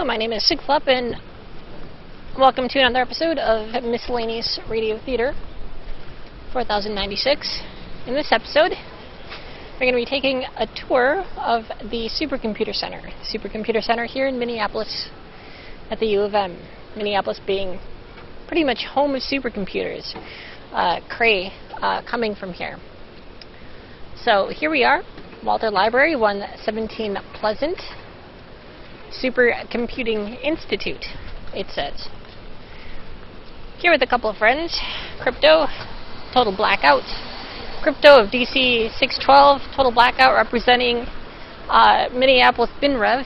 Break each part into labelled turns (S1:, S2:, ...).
S1: my name is Sigflup, and welcome to another episode of Miscellaneous Radio Theater 4096. In this episode, we're going to be taking a tour of the Supercomputer Center. The Supercomputer Center here in Minneapolis at the U of M. Minneapolis being pretty much home of supercomputers. Cray coming from here. So here we are, Walter Library, 117 Pleasant. Supercomputing Institute, it says. Here with a couple of friends, Crypto, Total Blackout. Crypto of DC 612, Total Blackout, representing Minneapolis BinRev.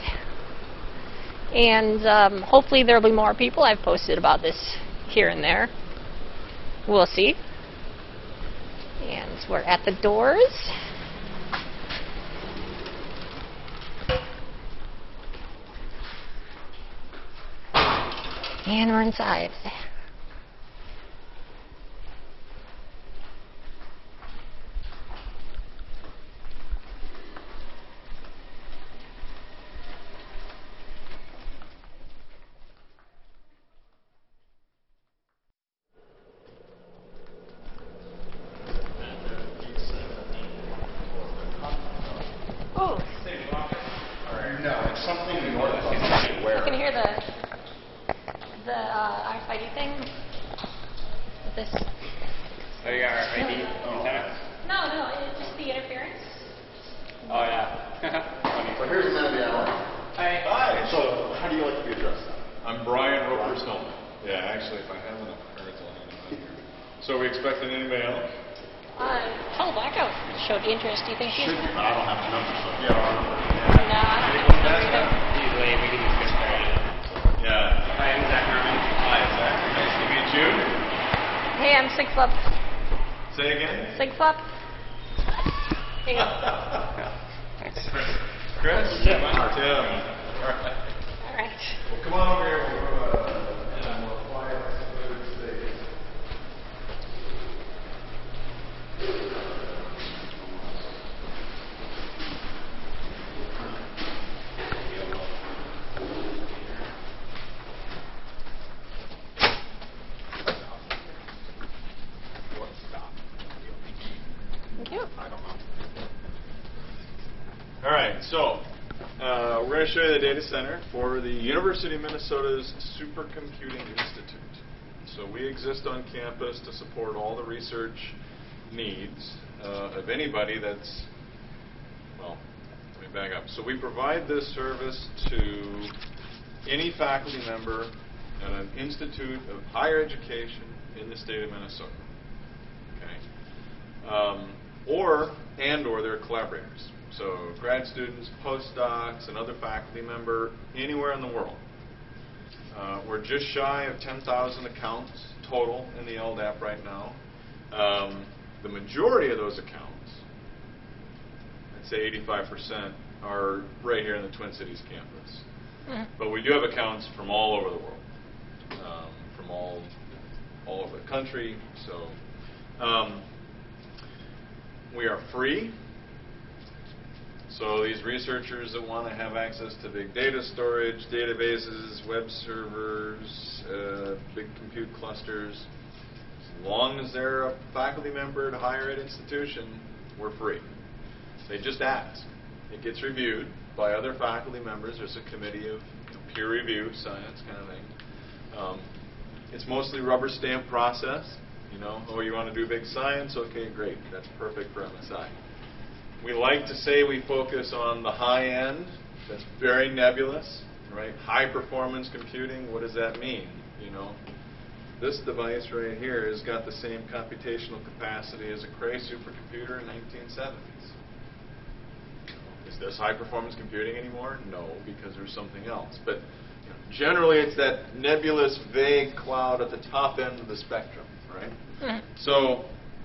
S1: And hopefully there will be more people. I've posted about this here and there. We'll see. And we're at the doors. And we're inside. Oh.
S2: No, it's something you know where.
S1: I can hear the RFID thing with this.
S3: Oh, you got RFID antenna?
S1: No, it's just the interference.
S3: Oh, yeah.
S2: So here's Mandy Allen.
S3: Hi.
S2: Hi. So how do you like to be addressed?
S4: I'm Brian Roper Snowman. Yeah, actually, if I have enough cards, I'll hand them out here. So we expecting anybody else?
S1: Total Blackout showed interest. Do you think
S2: Should
S1: she's...
S2: be, but I don't have the number, so yeah, I'll remember.
S1: No, I don't think so either.
S3: Easily, we can just get started.
S4: Yeah.
S3: Hi, I'm Zach Norman.
S4: Hi, Zach. Nice to meet you.
S1: Hey, I'm Sigflup.
S4: Say again?
S1: Sigflup. Here you go.
S3: Thanks.
S4: Chris?
S3: Tim.
S4: All right.
S1: All right.
S4: Well, come on over here. We'll go to a more quiet, smooth stage.
S1: Thank you.
S4: All right, so we're going to show you the data center for the University of Minnesota's Supercomputing Institute. So we exist on campus to support all the research needs of anybody that's, well, let me back up. So we provide this service to any faculty member at an institute of higher education in the state of Minnesota. Okay. Or their collaborators. So grad students, postdocs, and other faculty member anywhere in the world. We're just shy of 10,000 accounts total in the LDAP right now. The majority of those accounts, I'd say 85%, are right here in the Twin Cities campus. But we do have accounts from all over the world, from all over the country. So we are free. So these researchers that want to have access to big data storage, databases, web servers, big compute clusters, as long as they're a faculty member at a higher ed institution, we're free. They just ask. It gets reviewed by other faculty members. There's a committee of peer review, science kind of thing. It's mostly rubber stamp process. You know, oh, you want to do big science? Okay, great. That's perfect for MSI. We like to say we focus on the high end. That's very nebulous, right? High performance computing, what does that mean? You know, this device right here has got the same computational capacity as a Cray supercomputer in 1970s. Is this high performance computing anymore? No, because there's something else. But you know, generally it's that nebulous, vague cloud at the top end of the spectrum, right? So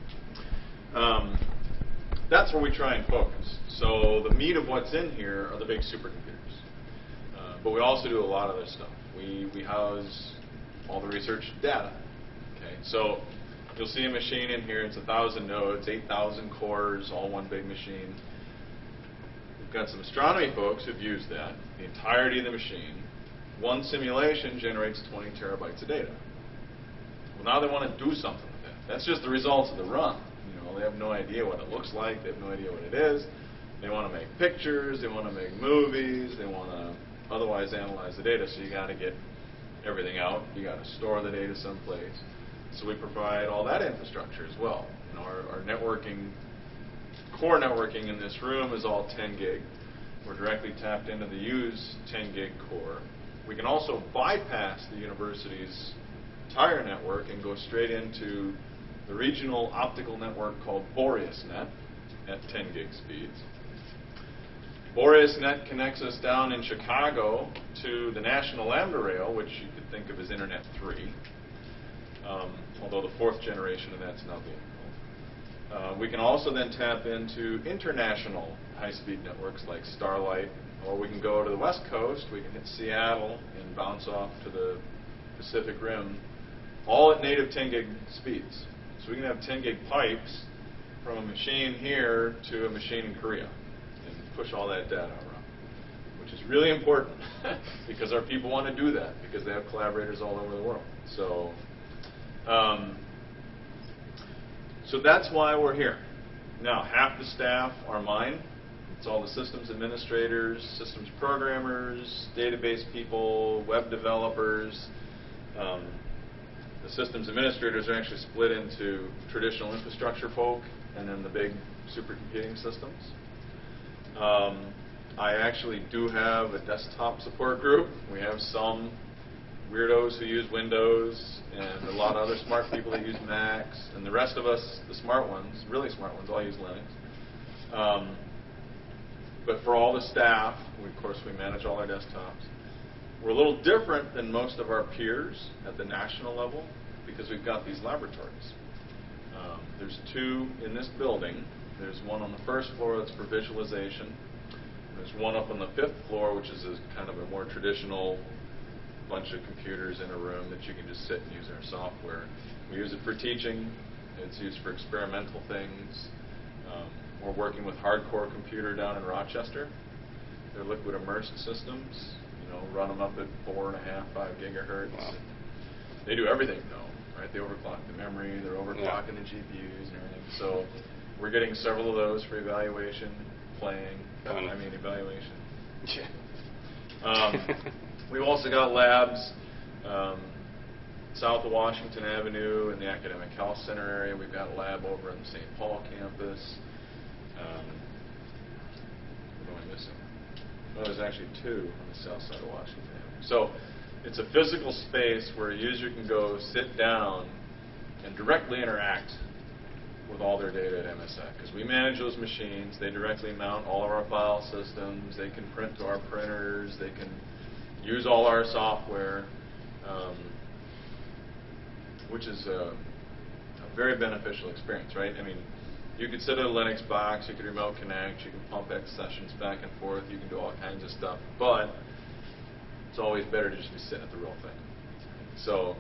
S4: that's where we try and focus. So the meat of what's in here are the big supercomputers. But we also do a lot of other stuff. We house all the research data. Okay, so you'll see a machine in here. It's 1,000 nodes, 8,000 cores, all one big machine. We've got some astronomy folks who've used that, the entirety of the machine. one simulation generates 20 terabytes of data. Well, now they want to do something with that. That's just the results of the run. You know, they have no idea what it looks like. They have no idea what it is. They want to make pictures. They want to make movies. They want to otherwise analyze the data. So you got to get everything out. You got to store the data someplace. So we provide all that infrastructure as well. You know, our networking, core networking in this room is all 10 gig. We're directly tapped into the U's 10 gig core. We can also bypass the university's entire network and go straight into the regional optical network called BoreasNet at 10 gig speeds. BoreasNet connects us down in Chicago to the National Lambda Rail, which you could think of as Internet 3, although the fourth generation of that's now being built. We can also then tap into international high-speed networks like Starlight, or we can go to the West Coast, we can hit Seattle and bounce off to the Pacific Rim, all at native 10 gig speeds. So we can have 10 gig pipes from a machine here to a machine in Korea and push all that data around, which is really important because our people want to do that because they have collaborators all over the world. So, so that's why we're here. Now, half the staff are mine. It's all the systems administrators, systems programmers, database people, web developers. The systems administrators are actually split into traditional infrastructure folk and then the big supercomputing systems. I actually do have a desktop support group. We have some weirdos who use Windows and a lot of other smart people that use Macs, and the rest of us, the smart ones, really smart ones, all use Linux. But for all the staff, of course, we manage all our desktops. We're a little different than most of our peers at the national level because we've got these laboratories. There's two in this building. There's one on the first floor that's for visualization. There's one up on the 5th floor, which is kind of a more traditional bunch of computers in a room that you can just sit and use our software. We use it for teaching. It's used for experimental things. We're working with Hardcore Computer down in Rochester. They're liquid immersed systems. You know, run them up at 4.5, 5 gigahertz.
S3: Wow.
S4: They do everything though, right? They overclock the memory. They're overclocking the GPUs and everything. So we're getting several of those for evaluation, playing. Evaluation. We've also got labs south of Washington Avenue in the Academic Health Center area. We've got a lab over on the St. Paul campus. What am I missing? Oh, there's actually two on the south side of Washington Avenue. So it's a physical space where a user can go sit down and directly interact with all their data at MSF. Because we manage those machines. They directly mount all of our file systems. They can print to our printers. They can use all our software, which is a very beneficial experience, right? I mean, you could sit at a Linux box, you could remote connect, you can pump X sessions back and forth, you can do all kinds of stuff, but it's always better to just be sitting at the real thing. So,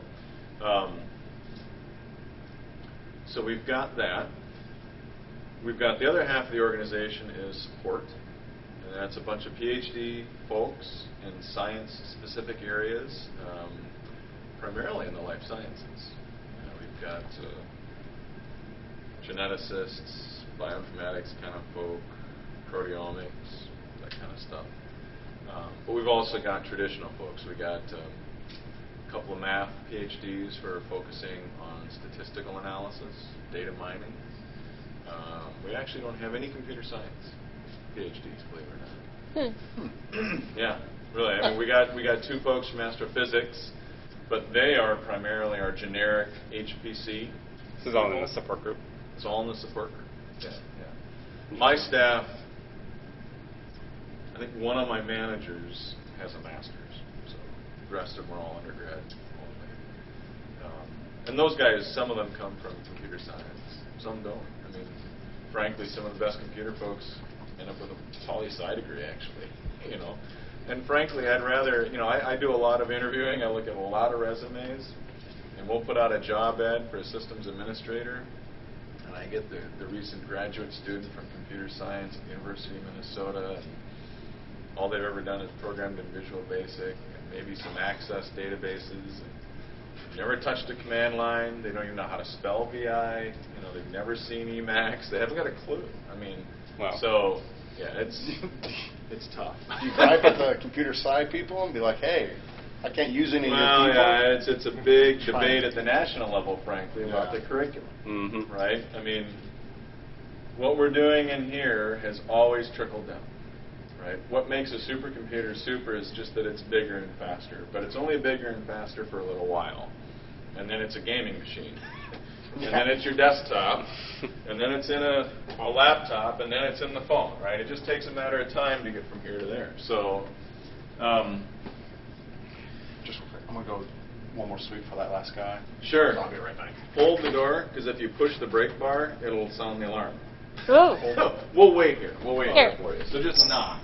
S4: so we've got that. We've got the other half of the organization is support, and that's a bunch of PhD folks in science-specific areas, primarily in the life sciences. We've got geneticists, bioinformatics kind of folk, proteomics, that kind of stuff. But we've also got traditional folks. We got a couple of math PhDs who are focusing on statistical analysis, data mining. We actually don't have any computer science PhDs, believe it or not. Yeah, really. I mean, we got two folks from astrophysics, but they are primarily our generic HPC.
S3: This is all in the support group?
S4: It's all in the support group. Yeah. My staff, I think one of my managers has a master's, so the rest of them are all undergrad only. And those guys, some of them come from computer science, some don't. I mean, frankly, some of the best computer folks end up with a poli-sci degree, actually, you know. And frankly, I'd rather, you know, I do a lot of interviewing. I look at a lot of resumes, and we'll put out a job ad for a systems administrator, and I get the recent graduate student from computer science at the University of Minnesota, and all they've ever done is programmed in Visual Basic and maybe some access databases. Never touched a command line. They don't even know how to spell VI. They've never seen Emacs. They haven't got a clue. I mean,
S3: Wow.
S4: So yeah, it's tough.
S2: You gripe at the computer sci people and be like, hey, I can't use any of your
S4: Well,
S2: people.
S4: yeah, it's a big debate at the national level, frankly, about
S2: Yeah.
S4: the curriculum,
S3: Mm-hmm.
S4: right? I mean, what we're doing in here has always trickled down, right? What makes a supercomputer super is just that it's bigger and faster, but it's only bigger and faster for a little while, and then it's a gaming machine, and then it's your desktop, and then it's in a laptop, and then it's in the phone, right? It just takes a matter of time to get from here to there. So.
S2: Just real quick, I'm going to go one more sweep for that last guy.
S4: Sure.
S2: I'll be right back.
S4: Hold the door, because if you push the brake bar, it'll sound the alarm.
S1: Ooh.
S4: We'll wait here. We'll wait
S1: Here.
S4: here for you. So just knock.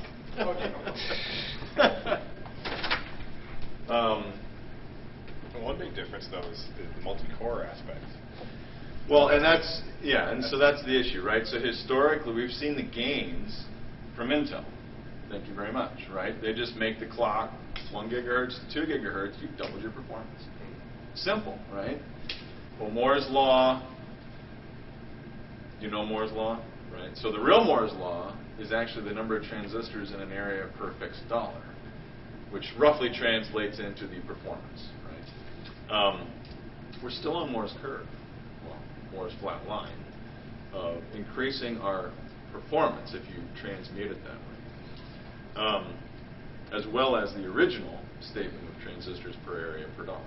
S3: One big difference, though, is the multi-core aspect.
S4: Well, and that's the issue, right? So historically, we've seen the gains from Intel. Thank you very much, right? They just make the clock 1 gigahertz to 2 gigahertz, you've doubled your performance. Simple, right? Well, Moore's law, you know Moore's law, right? So the real Moore's law is actually the number of transistors in an area per fixed dollar, which roughly translates into the performance, right? We're still on Moore's curve, well, Moore's flat line, of increasing our performance if you transmute it that way. As well as the original statement of transistors per area per dollar.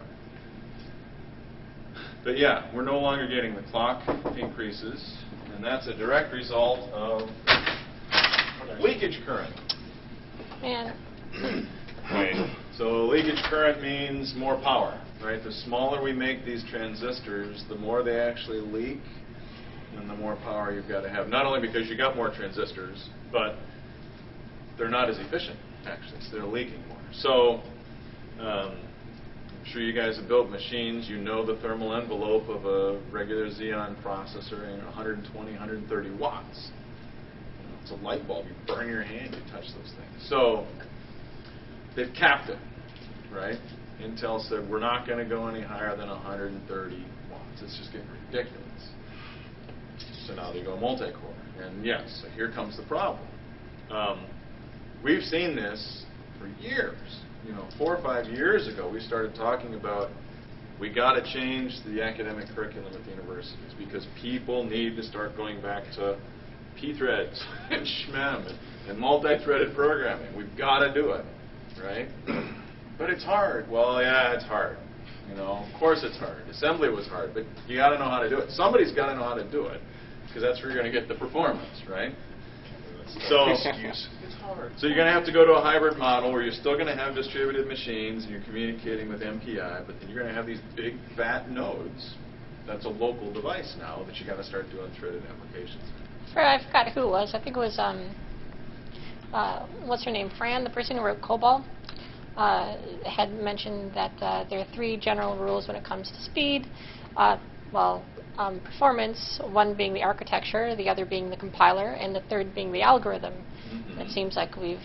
S4: But yeah, we're no longer getting the clock increases, and that's a direct result of leakage current.
S1: Man.
S3: Right.
S4: So leakage current means more power, right? The smaller we make these transistors, the more they actually leak, and the more power you've got to have. Not only because you got more transistors, but they're not as efficient, actually, so they're leaking more. So I'm sure you guys have built machines. You know the thermal envelope of a regular Xeon processor, 120, 130 watts. It's a light bulb. You burn your hand, you touch those things. So they've capped it, right? Intel said, we're not going to go any higher than 130 watts. It's just getting ridiculous. So now they go multi-core. And yes, so here comes the problem. We've seen this for years. 4 or 5 years ago, we started talking about we got to change the academic curriculum at the universities because people need to start going back to P-threads and SHMEM and multi-threaded programming. We've got to do it, right? But it's hard. Well, yeah, it's hard. Of course it's hard. Assembly was hard, but you got to know how to do it. Somebody's got to know how to do it because that's where you're going to get the performance, right? So,
S2: Excuse. It's hard.
S4: So you're going to have to go to a hybrid model where you're still going to have distributed machines and you're communicating with MPI, but then you're going to have these big fat nodes. That's a local device now that you got to start doing threaded applications.
S1: I forgot who it was. I think it was, what's her name? Fran, the person who wrote COBOL, had mentioned that there are 3 general rules when it comes to speed. Performance, one being the architecture, the other being the compiler, and the third being the algorithm.
S4: Mm-hmm.
S1: It seems like we've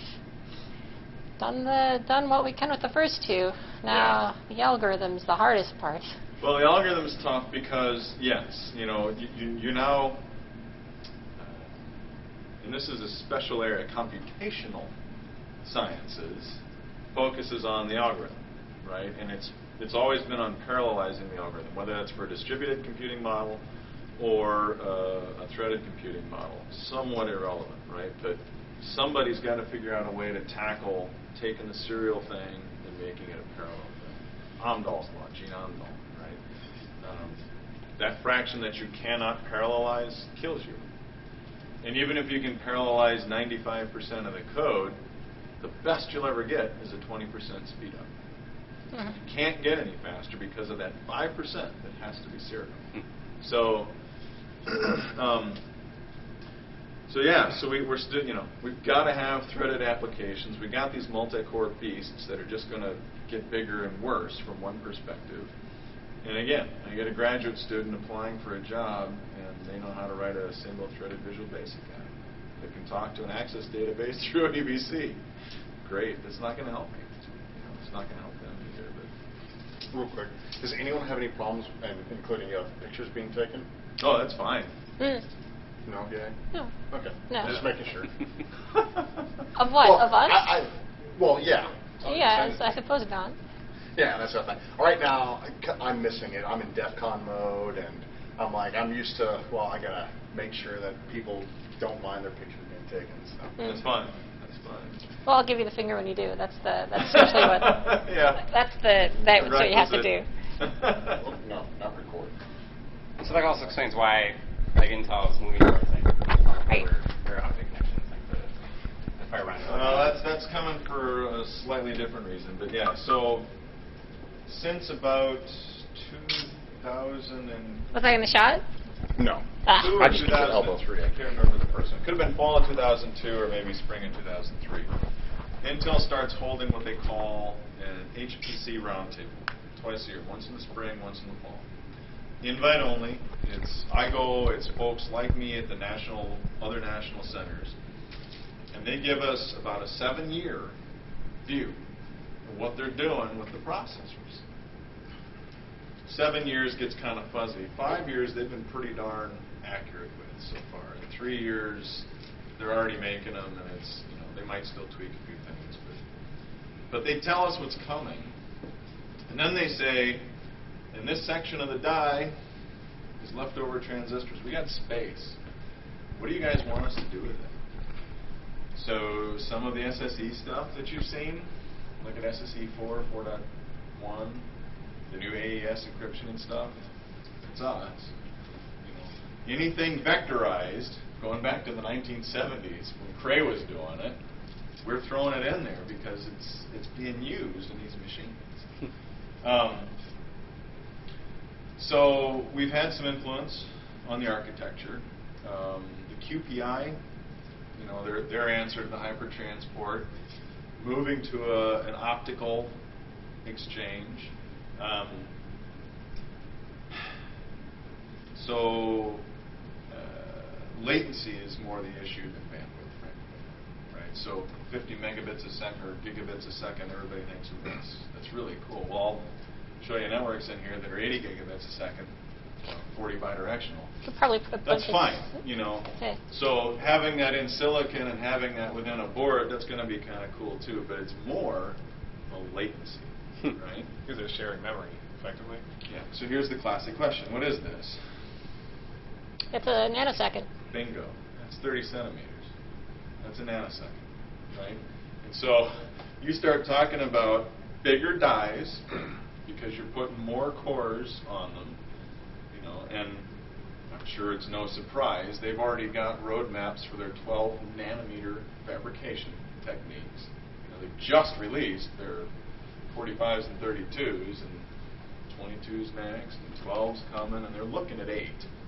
S1: done what we can with the first 2. Now the algorithm's the hardest part.
S4: Well, the algorithm's tough because, yes, you now, and this is a special area, computational sciences focuses on the algorithm, right? And it's always been on parallelizing the algorithm, whether that's for a distributed computing model or a threaded computing model. Somewhat irrelevant, right? But somebody's got to figure out a way to tackle taking the serial thing and making it a parallel thing. Amdahl's law, Gene Amdahl, right? That fraction that you cannot parallelize kills you. And even if you can parallelize 95% of the code, the best you'll ever get is a 20% speed up. You can't get any faster because of that 5% that has to be serial. So, we've got to have threaded applications. We've got these multi-core beasts that are just going to get bigger and worse from one perspective. And again, I get a graduate student applying for a job, and they know how to write a single-threaded Visual Basic app. They can talk to an Access database through an EBC. Great, that's not going to help me. it's not going to help them either. But
S2: Real quick, does anyone have any problems, and including pictures being taken?
S4: oh, that's fine.
S1: Mm.
S2: No, yeah.
S1: No.
S2: Okay.
S1: No.
S2: Just making sure.
S1: Of what?
S2: Well,
S1: of us?
S2: Well, yeah.
S1: Yeah, I suppose not.
S2: Yeah, that's the thing. Right now, I'm missing it. I'm in DEF CON mode, and I'm used to, well, I got to make sure that people don't mind their pictures being taken. So.
S4: That's fine. That's fine.
S1: Well, I'll give you the finger when you do. That's essentially what.
S4: Yeah.
S1: That's what you have to do.
S2: Well, no, not record.
S5: So that also explains why like Intel is moving towards like
S1: Right.
S5: their optic connections, like the fire running.
S4: That's coming for a slightly different reason, but yeah. So since about 2002
S1: Was I in the shot?
S2: No.
S1: Ah.
S4: or
S2: I just put
S4: 2000,
S2: elbow three.
S4: I can't remember the person. Could have been fall of 2002 or maybe spring of 2003. Intel starts holding what they call an HPC roundtable twice a year, once in the spring, once in the fall. Invite only. It's folks like me at the other national centers, and they give us about a 7-year view of what they're doing with the processors. 7 years gets kind of fuzzy. 5 years they've been pretty darn accurate with so far. In 3 years they're already making them, and it's they might still tweak a few things, but they tell us what's coming, and then they say, in this section of the die is leftover transistors. We got space. What do you guys want us to do with it? So some of the SSE stuff that you've seen, look at SSE 4, 4.1, the new AES encryption and stuff, it's us. Anything vectorized, going back to the 1970s when Cray was doing it, we're throwing it in there because it's being used in these machines. So we've had some influence on the architecture. The QPI, their answer to the hypertransport, moving to an optical exchange. Latency is more the issue than bandwidth, frankly. Right? So 50 megabits a second or gigabits a second, everybody thinks that's really cool. Well, I'll show you networks in here that are 80 gigabits a second, 40 bidirectional.
S1: Could probably put a bunch
S4: That's fine,
S1: Okay.
S4: So having that in silicon and having that within a board, that's going to be kind of cool too. But it's more a latency, right?
S3: Because they're sharing memory, effectively.
S4: Yeah. So here's the classic question: what is this?
S1: It's a nanosecond.
S4: Bingo. That's 30 centimeters. That's a nanosecond, right? And so you start talking about bigger dies because you're putting more cores on them, and I'm sure it's no surprise they've already got roadmaps for their 12 nanometer fabrication techniques. They've just released their 45s and 32s and 22s next and 12s coming, and they're looking at 8.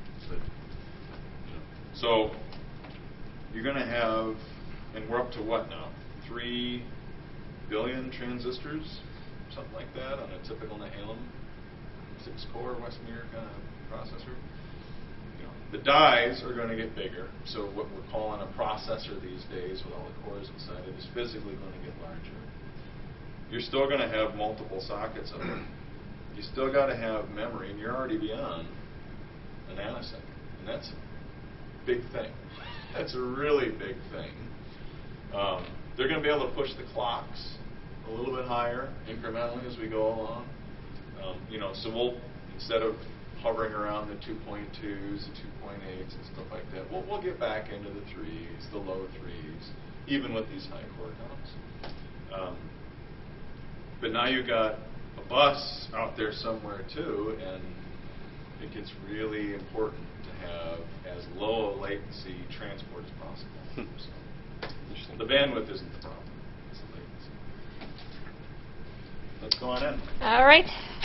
S4: So you're going to have, and we're up to what now? 3 billion transistors, something like that, on a typical Nehalem 6-core Westmere kind of processor. The dies are going to get bigger, so what we're calling a processor these days with all the cores inside it is physically going to get larger. You're still going to have multiple sockets of it. You still got to have memory, and you're already beyond a nanosecond, and that's a big thing. That's a really big thing. They're going to be able to push the clocks a little bit higher incrementally as we go along. So we'll, instead of hovering around the 2.2s, the 2.8s and stuff like that, we'll get back into the 3s, the low 3s, even with these high core counts. But now you've got a bus out there somewhere too, and it gets really important to have as low a latency transport as possible. So the bandwidth isn't the problem, it's the latency. Let's go on in.
S1: All right.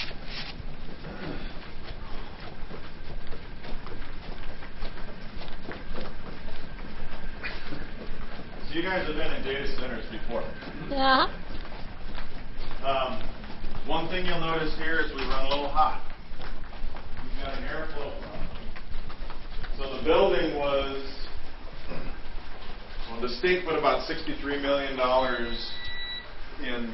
S4: So you guys have been in data centers before.
S1: Uh-huh.
S4: One thing you'll notice here is we run a little hot. We've got an airflow problem. So the building was, the state put about $63 million in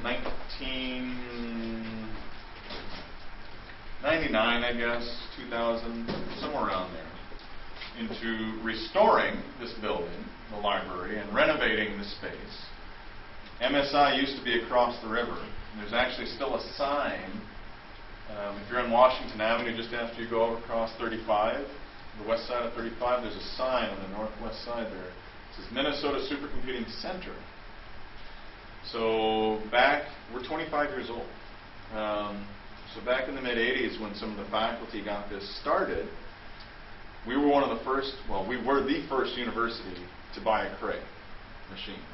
S4: 1999, I guess, 2000, somewhere around there, into restoring this building, the library, and renovating the space. MSI used to be across the river. There's actually still a sign. If you're on Washington Avenue, just after you go across 35, the west side of 35, there's a sign on the northwest side there. It says Minnesota Supercomputing Center. So we're 25 years old. So back in the mid-'80s, when some of the faculty got this started, we were one of the first, well, we were the first university to buy a Cray machine.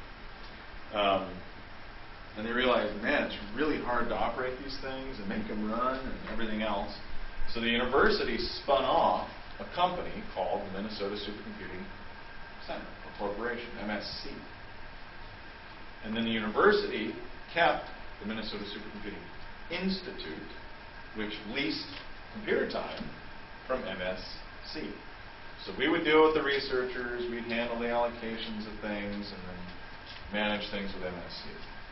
S4: And they realized, man, it's really hard to operate these things and make them run and everything else. So the university spun off a company called the Minnesota Supercomputing Center, or Corporation, MSC. And then the university kept the Minnesota Supercomputing Institute, which leased computer time from MSC. So we would deal with the researchers, we'd handle the allocations of things, and then manage things with MSC.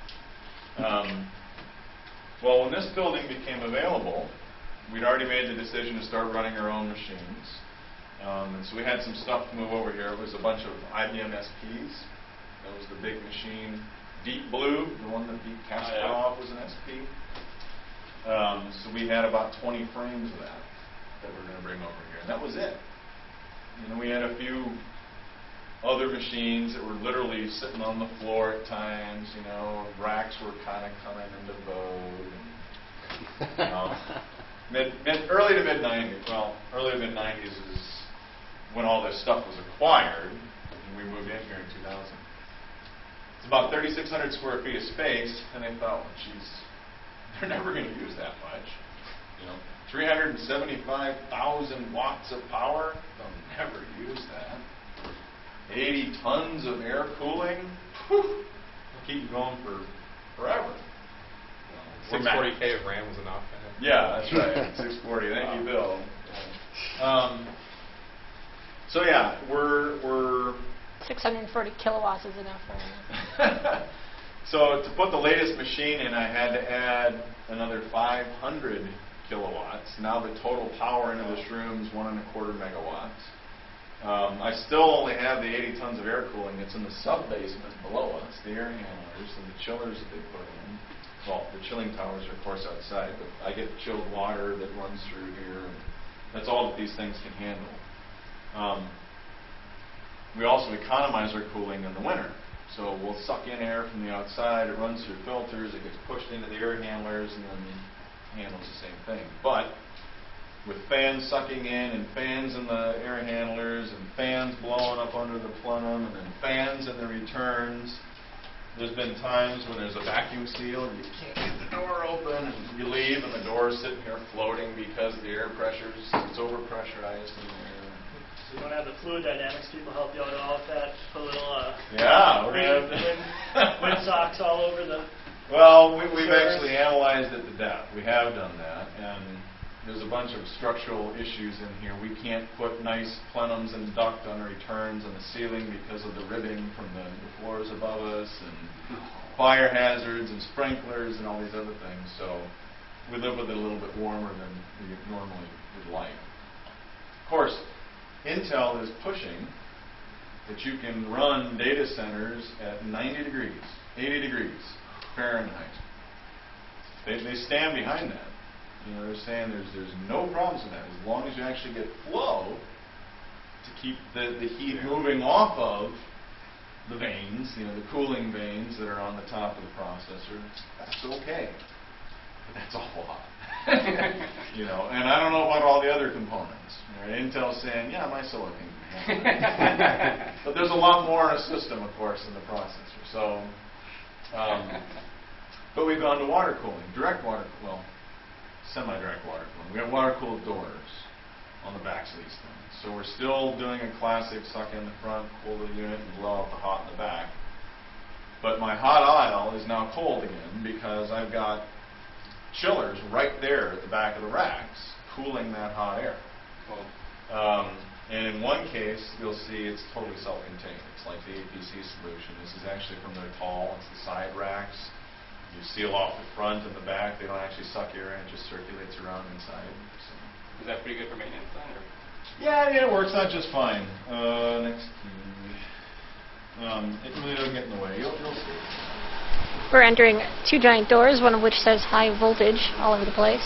S4: Well, when this building became available, we'd already made the decision to start running our own machines. And so we had some stuff to move over here. It was a bunch of IBM SPs. That was the big machine. Deep Blue, the one that beat Kasparov, was an SP. So we had about 20 frames of that we were going to bring over here. And that was it. You know, we had a few other machines that were literally sitting on the floor at times. You know, racks were kind of coming into vogue. Early to mid 90s. Well, early to mid 90s is when all this stuff was acquired, and we moved in here in 2000. It's about 3,600 square feet of space, and they thought, well, geez, they're never going to use that much. You know, 375,000 watts of power, they'll never use that. 80 tons of air cooling, whew, keep going for forever.
S5: 640K of RAM was enough.
S4: Yeah, that's right. 640. Thank you, Bill. So yeah, we're
S1: 640 kilowatts is enough for me.
S4: So to put the latest machine in, I had to add another 500 kilowatts. Now the total power into this room is 1.25 megawatts. I still only have the 80 tons of air cooling that's in the sub-basement below us, the air handlers and the chillers that they put in. Well, the chilling towers are, of course, outside, but I get chilled water that runs through here, and that's all that these things can handle. We also economize our cooling in the winter. So we'll suck in air from the outside, it runs through filters, it gets pushed into the air handlers, and then handles the same thing. But with fans sucking in, and fans in the air handlers, and fans blowing up under the plenum, and then fans in the returns, there's been times when there's a vacuum seal and you can't get the door open, and you leave and the door's sitting here floating because the air pressure's, it's overpressurized in there.
S6: So you don't have the fluid dynamics people help you out at all with that? Put a little wind socks all over the...
S4: Well, we've actually analyzed it to death. We have done that, and there's a bunch of structural issues in here. We can't put nice plenums and duct on returns on the ceiling because of the ribbing from the floors above us, and fire hazards and sprinklers and all these other things. So we live with it a little bit warmer than we normally would like. Of course, Intel is pushing that you can run data centers at 90 degrees, 80 degrees Fahrenheit. They stand behind that. You know, they're saying there's no problems with that as long as you actually get flow to keep the heat moving off of the vanes, you know, the cooling vanes that are on the top of the processor. That's okay. But that's a whole lot. You know, and I don't know about all the other components. Right? Intel's saying, yeah, my silicon can handle it. But there's a lot more in a system, of course, than the processor. So, but we've gone to water cooling, direct water, well, semi-direct water cooling. We have water-cooled doors on the backs of these things. So we're still doing a classic suck in the front, cool the unit, and blow out the hot in the back. But my hot aisle is now cold again because I've got chillers right there at the back of the racks cooling that hot air.
S5: Cool.
S4: And in one case, you'll see it's totally self-contained. It's like the APC solution. This is actually from their tall. It's the side racks. You seal off the front and the back. They don't actually suck air in; it just circulates around inside. So.
S5: Is that pretty good for maintenance then? Or?
S4: Yeah, I mean, it works out just fine. Next. It really doesn't get in the way. You'll see.
S1: We're entering two giant doors, one of which says high voltage all over the place.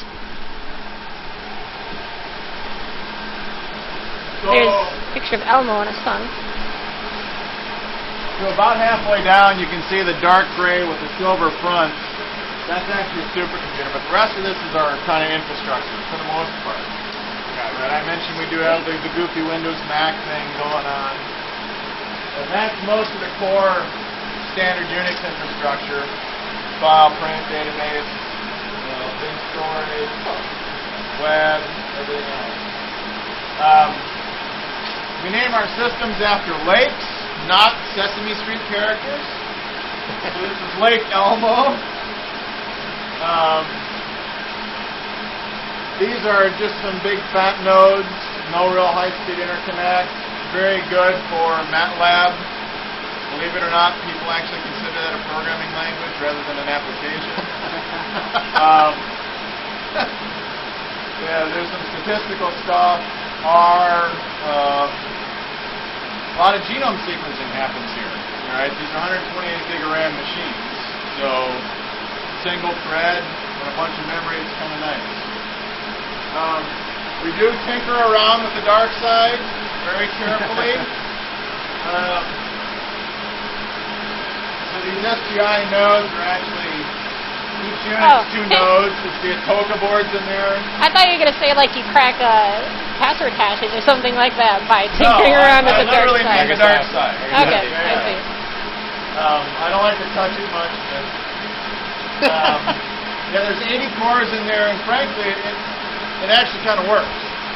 S1: There's a picture of Elmo and his son.
S7: So about halfway down, you can see the dark gray with the silver front. That's actually a supercomputer, but the rest of this is our kind of infrastructure for the most part. Right, I mentioned we do have the goofy Windows Mac thing going on. And that's most of the core standard Unix infrastructure. File, print, database, bin storage, web, everything else. We name our systems after lakes, not Sesame Street characters. So this is Lake Elmo. These are just some big fat nodes, no real high-speed interconnect. Very good for MATLAB. Believe it or not, people actually consider that a programming language rather than an application. Yeah, there's some statistical stuff. A lot of genome sequencing happens here. All right, these are 128 gig of RAM machines, so single thread and a bunch of memory. It's kind of nice. We do tinker around with the dark side very carefully. So these SPI nodes are actually each unit's 2 nodes. It's the Atoka boards in there.
S1: I thought you were going to say like you crack password hashes or something like that by tinkering around with the dark
S7: literally
S1: side.
S7: mean the dark side.
S1: Okay,
S7: Yeah.
S1: I see.
S7: I don't like to touch it much, but yeah, there's 80 cores in there, and frankly, it actually kind of works.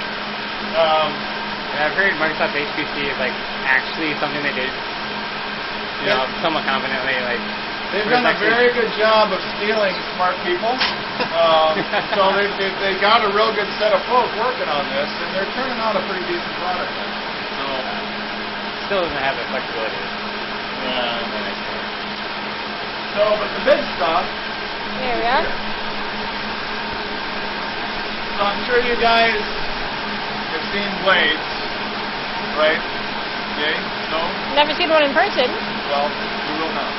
S5: And I've heard Microsoft HPC is like actually something they did, somewhat confidently. Like
S7: they've done a very good job of stealing smart people. So they got a real good set of folk working on this, and they're turning out a pretty decent product.
S5: Still doesn't have the flexibility.
S7: Yeah. So, but the big stuff.
S1: There we are.
S7: So I'm sure you guys have seen blades, right? Yay? No?
S1: Never seen one in person.
S7: Well, you will now.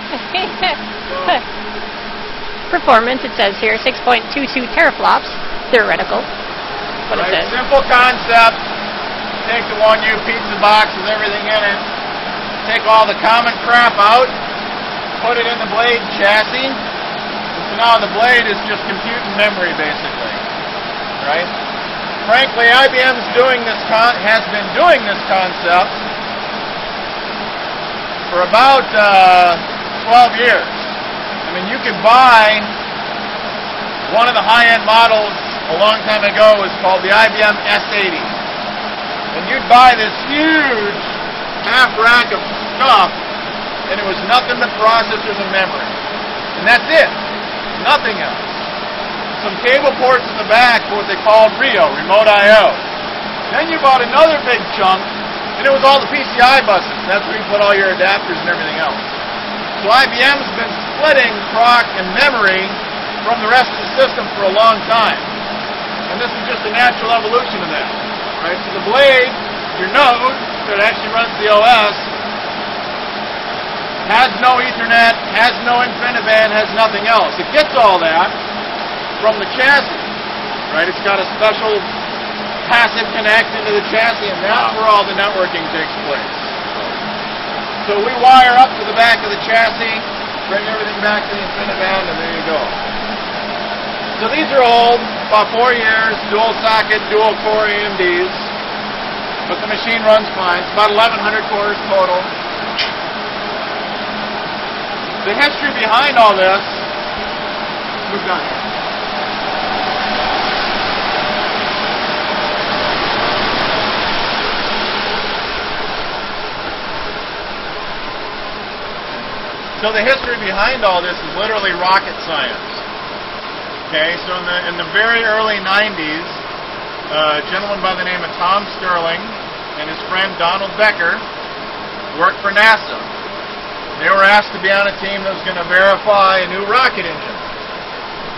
S1: Performance, it says here, 6.22 teraflops, theoretical. What it says.
S7: Simple concept. Take the 1U pizza box with everything in it. Take all the common crap out. Put it in the blade chassis. So now the blade is just compute and memory, basically. Right? Frankly, IBM's has been doing this concept for about 12 years. I mean, you could buy one of the high-end models a long time ago. It was called the IBM S80. And you'd buy this huge half rack of stuff, and it was nothing but processors and memory. And that's it. Nothing else. Some cable ports in the back for what they called RIO, Remote I.O. Then you bought another big chunk, and it was all the PCI buses. That's where you put all your adapters and everything else. So IBM's been splitting proc and memory from the rest of the system for a long time. And this is just a natural evolution of that. Right? So the blade, your node, that actually runs the OS, has no Ethernet, has no InfiniBand, has nothing else. It gets all that from the chassis. Right? It's got a special passive connect into the chassis, and that's where all the networking takes place. So we wire up to the back of the chassis, bring everything back to the InfiniBand, and there you go. So these are old, about 4 years, dual socket, dual core AMDs, but the machine runs fine. It's about 1,100 cores total. The history behind all this, move down here. So the history behind all this is literally rocket science. Okay, so in the very early 90s, a gentleman by the name of Tom Sterling and his friend Donald Becker worked for NASA. They were asked to be on a team that was going to verify a new rocket engine.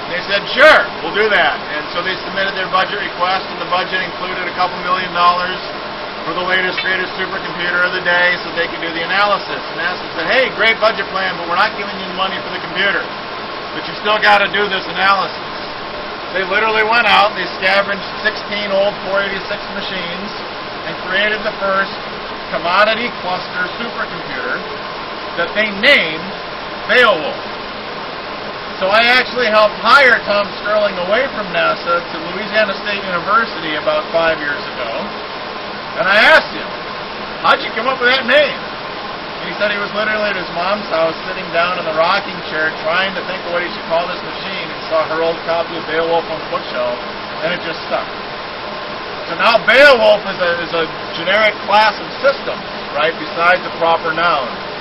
S7: They said, sure, we'll do that. And so they submitted their budget request, and the budget included a couple $1 million for the latest, greatest supercomputer of the day so they could do the analysis. And NASA said, hey, great budget plan, but we're not giving you the money for the computer. But you still got to do this analysis. They literally went out, they scavenged 16 old 486 machines and created the first commodity cluster supercomputer that they named Beowulf. So I actually helped hire Tom Sterling away from NASA to Louisiana State University about 5 years ago. And I asked him, how'd you come up with that name? And he said he was literally at his mom's house sitting down in the rocking chair trying to think of what he should call this machine and saw her old copy of Beowulf on the bookshelf, and it just stuck. So now Beowulf is a generic class of system, right, besides a proper noun.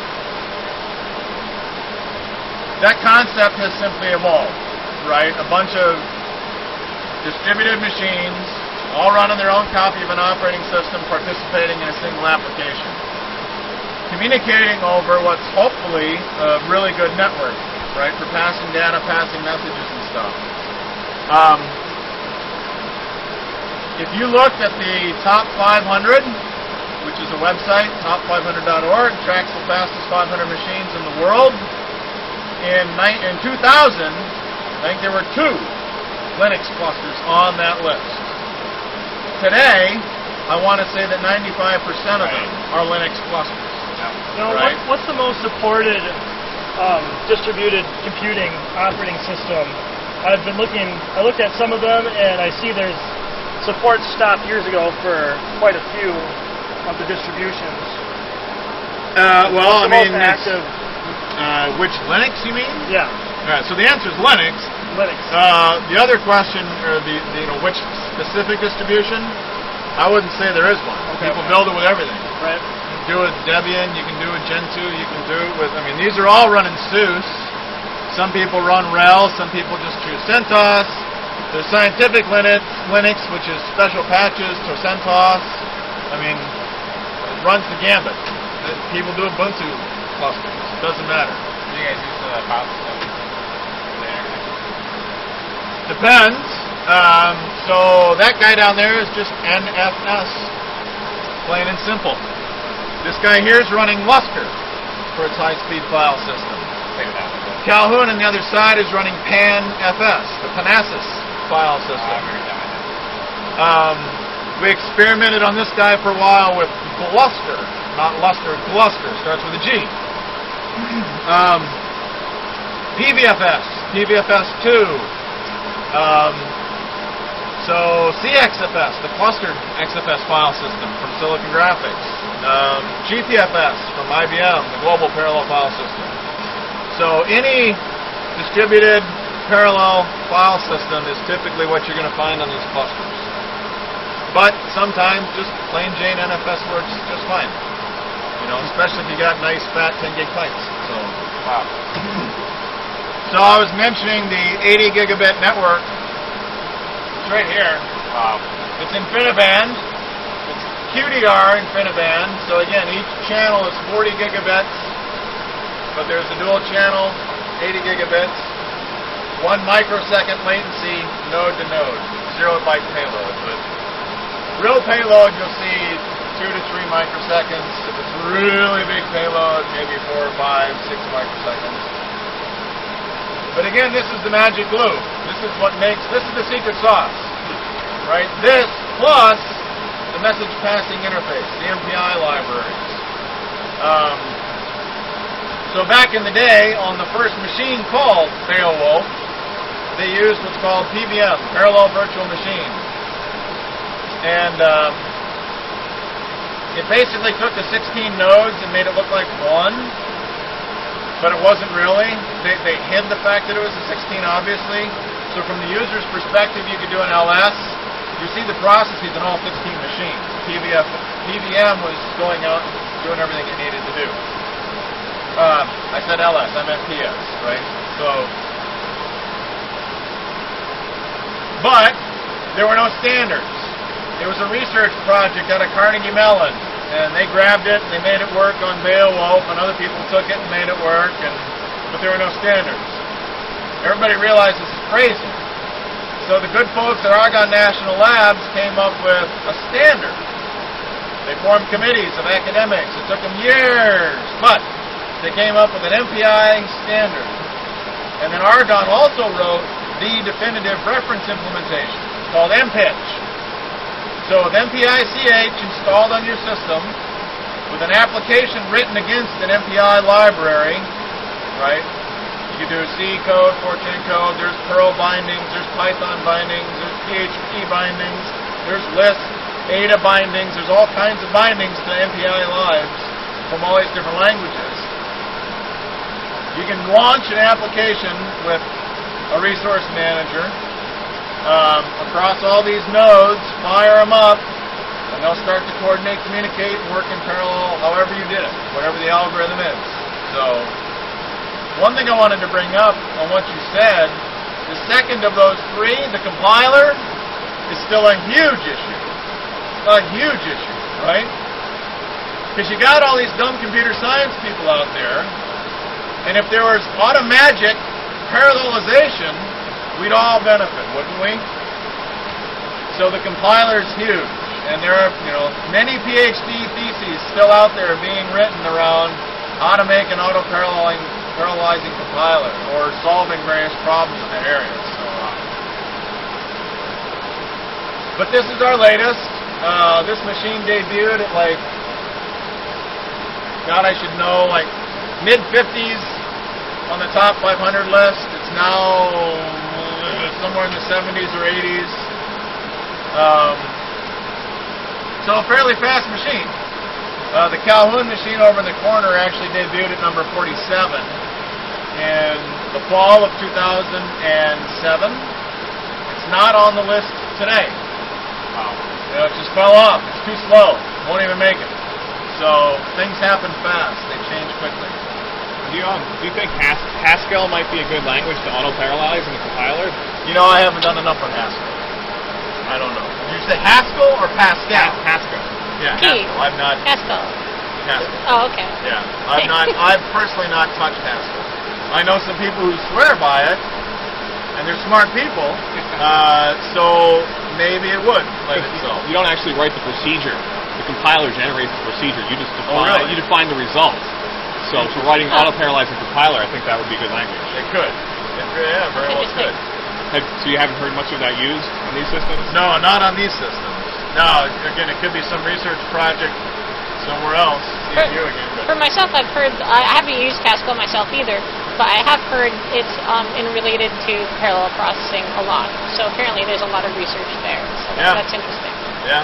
S7: That concept has simply evolved, right? A bunch of distributed machines all running their own copy of an operating system, participating in a single application, communicating over what's hopefully a really good network, right, for passing data, passing messages and stuff. If you looked at the Top 500, which is a website, top500.org, tracks the fastest 500 machines in the world, in 2000, I think there were 2 Linux clusters on that list. Today, I want to say that 95% of them are Linux clusters.
S6: Now,
S7: right?
S6: what's the most supported distributed computing operating system? I looked at some of them, and I see there's support stopped years ago for quite a few of the distributions.
S7: Well, I mean,
S6: active.
S7: Which Linux you mean?
S6: Yeah.
S7: All right, so the answer is Linux.
S6: Linux.
S7: The other question, or which specific distribution? I wouldn't say there is one.
S6: Okay.
S7: People build it with everything.
S6: Right.
S7: You can do it with Debian, you can do it with Gentoo, you can do it with, these are all running SUSE. Some people run RHEL, some people just choose CentOS. There's scientific Linux, which is special patches to CentOS. It runs the gambit. People do Ubuntu clusters. It doesn't matter.
S5: Do you guys use the file system?
S7: Depends. So that guy down there is just NFS, plain and simple. This guy here is running Lustre for its high-speed file system. Calhoun on the other side is running PanFS, the Panasys file system. We experimented on this guy for a while with Gluster, not Luster, Gluster, starts with a G. PVFS, PVFS2. So CXFS, the clustered XFS file system from Silicon Graphics. GPFS from IBM, the global parallel file system. So any distributed parallel file system is typically what you're going to find on these clusters. But sometimes just plain Jane NFS works just fine. Especially if you got nice fat 10 gig pipes. So, wow. So I was mentioning the 80 gigabit network. It's right here.
S5: Wow.
S7: It's InfiniBand. It's QDR InfiniBand. So again, each channel is 40 gigabits, but there's a dual channel, 80 gigabits, 1 microsecond latency, node to node, 0 byte payload. But real payload, you'll see 2 to 3 microseconds. If it's really big payload, maybe 4 or 5, 6 microseconds. But again, this is the magic glue. This is the secret sauce, right? This plus the message passing interface, the MPI libraries. So back in the day, on the first machine called Beowulf, they used what's called PVM, Parallel Virtual Machine. And it basically took the 16 nodes and made it look like one. But it wasn't really. They hid the fact that it was a 16, obviously. So from the user's perspective, you could do an LS. You see the processes in all 16 machines. PVM was going out and doing everything it needed to do. I said LS, I meant PS, right? But there were no standards. It was a research project out of Carnegie Mellon. And they grabbed it and they made it work on Beowulf, and other people took it and made it work, but there were no standards. Everybody realized this is crazy. So the good folks at Argonne National Labs came up with a standard. They formed committees of academics. It took them years, but they came up with an MPI standard. And then Argonne also wrote the definitive reference implementation. It's called MPICH. So with MPI-CH installed on your system, with an application written against an MPI library, right? You can do C code, Fortran code, there's Perl bindings, there's Python bindings, there's PHP bindings, there's Lisp, Ada bindings, there's all kinds of bindings to MPI lives from all these different languages. You can launch an application with a resource manager across all these nodes, fire them up, and they'll start to coordinate, communicate, and work in parallel however you did it, whatever the algorithm is. So, one thing I wanted to bring up on what you said, the second of those three, the compiler, is still a huge issue. A huge issue, right? Because you got all these dumb computer science people out there, and if there was automagic parallelization, we'd all benefit, wouldn't we? So the compiler is huge, and there are, many PhD theses still out there being written around how to make an auto-parallelizing compiler or solving various problems in that area. So, but this is our latest. This machine debuted at God, I should know, mid-50s on the top 500 list. It's now somewhere in the 70s or 80s. So a fairly fast machine. The Calhoun machine over in the corner actually debuted at number 47 in the fall of 2007. It's not on the list today. It just fell off. It's too slow. Won't even make it. So things happen fast. They change quickly.
S3: Do you think Haskell might be a good language to auto-parallelize in the compiler?
S7: I haven't done enough on Haskell. I don't know. Did you say Haskell or Pascal?
S3: Haskell.
S7: Yeah,
S1: P.
S7: Haskell. I'm not.
S1: Haskell.
S7: Haskell.
S1: Oh, okay.
S7: Yeah, I'm not. I've personally not touched Haskell. I know some people who swear by it, and they're smart people. So maybe it would lend itself.
S3: You don't actually write the procedure. The compiler generates the procedure. You just define.
S7: Oh, really?
S3: You define the result. So for writing auto-parallelizing compiler, I think that would be a good language.
S7: It could. Yeah, very well could.
S3: So you haven't heard much of that used on these systems?
S7: No, not on these systems. No, again, it could be some research project somewhere else.
S1: For myself, I've heard, I haven't used Haskell myself either, but I have heard it's related to parallel processing a lot. So apparently there's a lot of research there. So that's interesting.
S7: Yeah.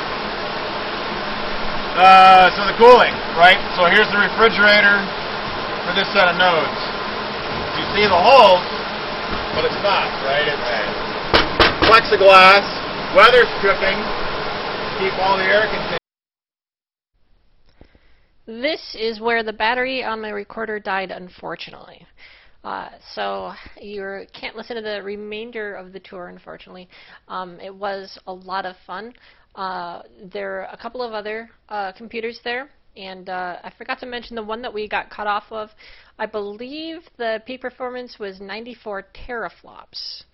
S7: So the cooling, right? So here's the refrigerator for this set of nodes. You see the holes, but it's not, right? It's plexiglass, weather stripping, keep all the air contained.
S1: This is where the battery on my recorder died, unfortunately. So you can't listen to the remainder of the tour, unfortunately. It was a lot of fun. There are a couple of other computers there, and I forgot to mention the one that we got cut off of. I believe the peak performance was 94 teraflops.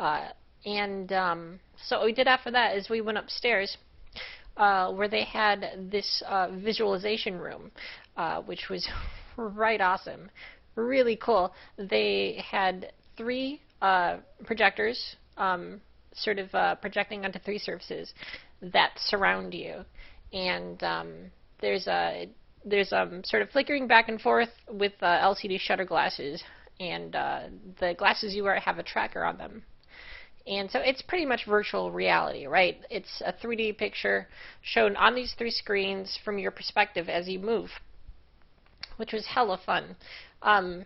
S1: So what we did after that is we went upstairs where they had this visualization room, which was right awesome. Really cool. They had 3 projectors projecting onto 3 surfaces that surround you, and there's sort of flickering back and forth with LCD shutter glasses, and the glasses you wear have a tracker on them. And so it's pretty much virtual reality, right? It's a 3D picture shown on these 3 screens from your perspective as you move, which was hella fun. Our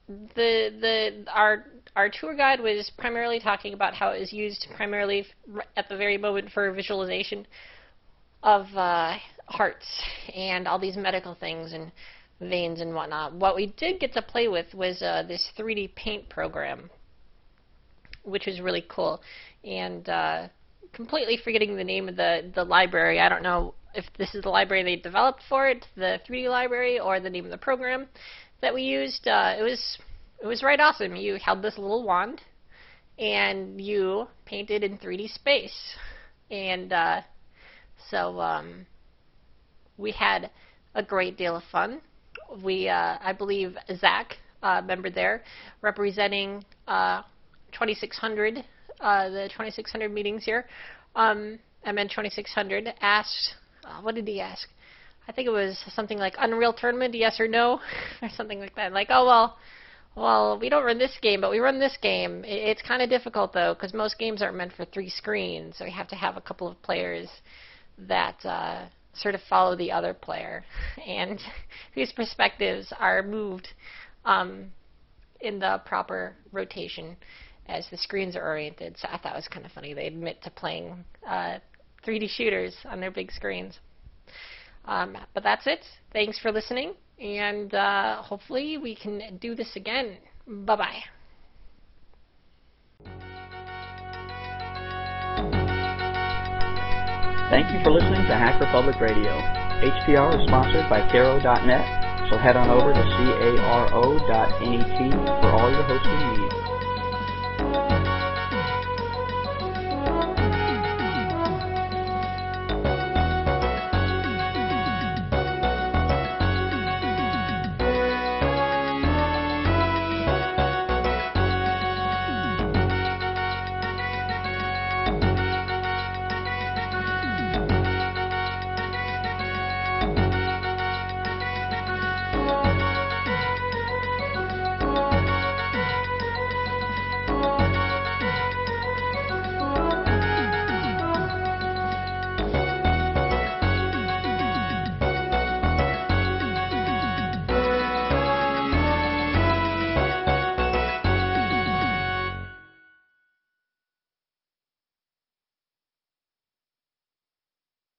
S1: tour guide was primarily talking about how it is used primarily at the very moment for visualization of hearts and all these medical things and veins and whatnot. What we did get to play with was this 3D paint program, which was really cool. And completely forgetting the name of the library. I don't know if this is the library they developed for it, the 3D library, or the name of the program that we used. It was right awesome. You held this little wand, and you painted in 3D space. And so we had a great deal of fun. We, I believe, Zach, member there, representing 2600, the 2600 meetings here, MN 2600, asked, what did he ask? I think it was something like Unreal Tournament, yes or no, or something like that. Like, oh, well, we don't run this game, but we run this game. It's kind of difficult, though, because most games aren't meant for 3 screens, so you have to have a couple of players that sort of follow the other player, and whose perspectives are moved in the proper rotation as the screens are oriented. So I thought it was kind of funny. They admit to playing 3D shooters on their big screens. But that's it. Thanks for listening, and hopefully we can do this again. Bye-bye.
S8: Thank you for listening to Hacker Public Radio. HPR is sponsored by Caro.net, so head on over to caro.net for all your hosting needs.